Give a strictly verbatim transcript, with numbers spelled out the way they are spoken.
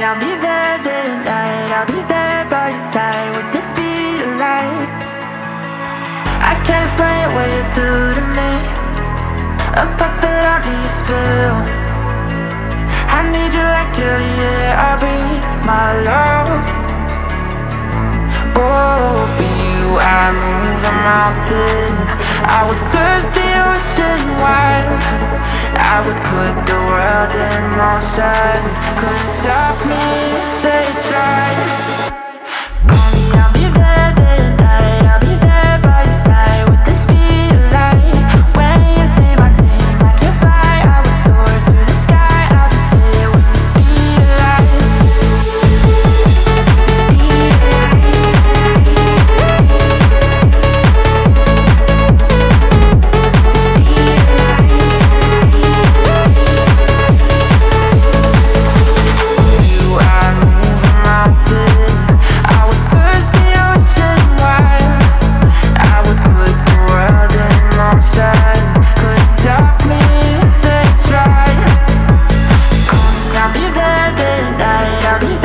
I'll be there day and night. I'll be there by your side with the speed of light. I can't explain what you do to me. A puppet under your spell. I need you like you're the air I breathe, my love. Oh, for you I move a mountain. I would search the ocean wide. I would put the world in motion. Couldn't stop me if they tried. Call me, I'll be there day and night. I'll be there by your side with the speed of light. When you say my name, I can fly. I will soar through the sky. I'll be there with the speed of light. The speed of light. I'll be there day and night. I'll be